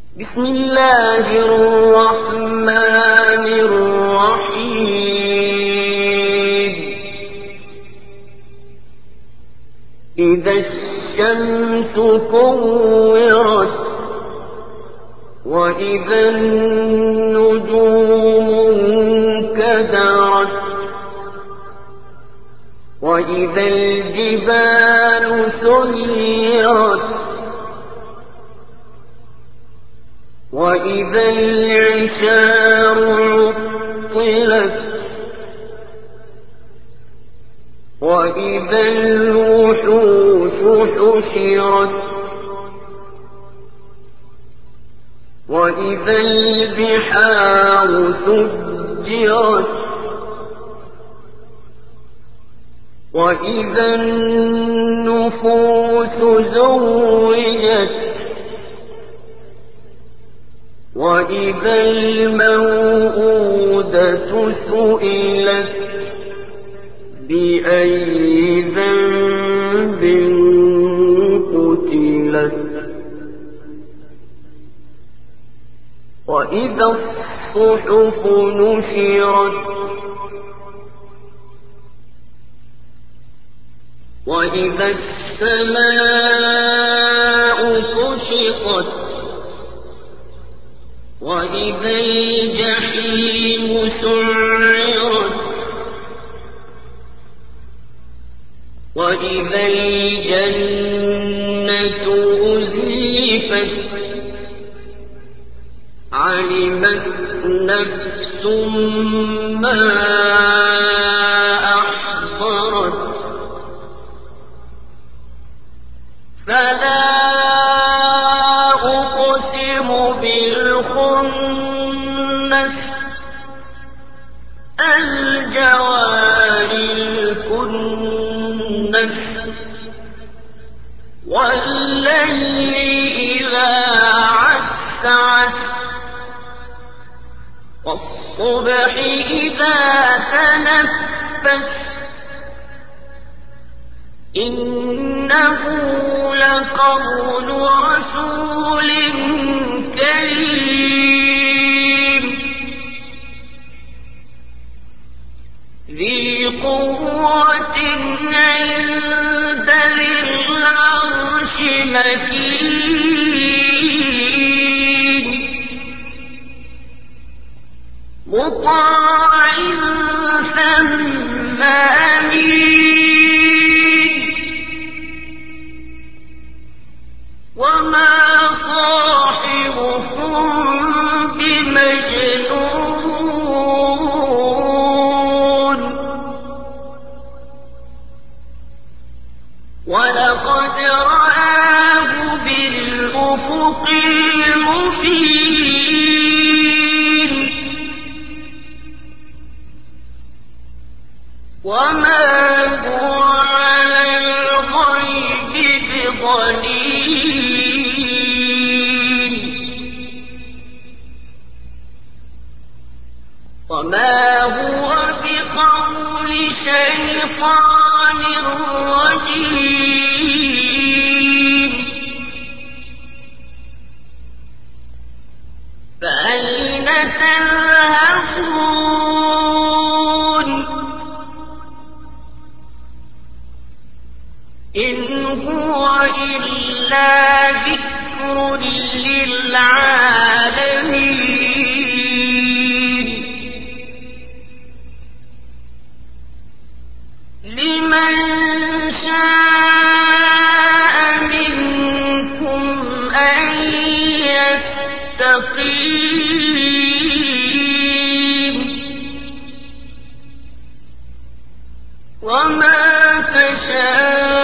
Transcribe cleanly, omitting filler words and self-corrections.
بسم الله الرحمن الرحيم. إذا الشمس كورت وإذا النجوم انكدرت وإذا الجبال سيرت وإذا العشار عطلت وإذا الوحوش حشرت وإذا البحار سجرت وإذا النفوس زوجت وإذا الموءودة سئلت بأي ذنب قتلت وإذا الصحف نشرت وإذا السماء كشطت وإذا الجحيم سعرت وإذا الجنة أزلفت علمت نفس ما أحضرت فلا أقسم بالخنس الجوار الكنس والليل إذا عسعس والصبح إذا تنفس إنه لقول رسول كريم ذي قوة عند ذي العرش مكين مطاع ثم أمين وما صاحبكم بمجنون ولقد رآه بالأفق المبين وما هو على الغيب بضنين وما هو بقول شيطان رجيم فأين تذهبون إن هو إلا ذكر للعالمين لمن شاء منكم أن يستقيم وما تشاءون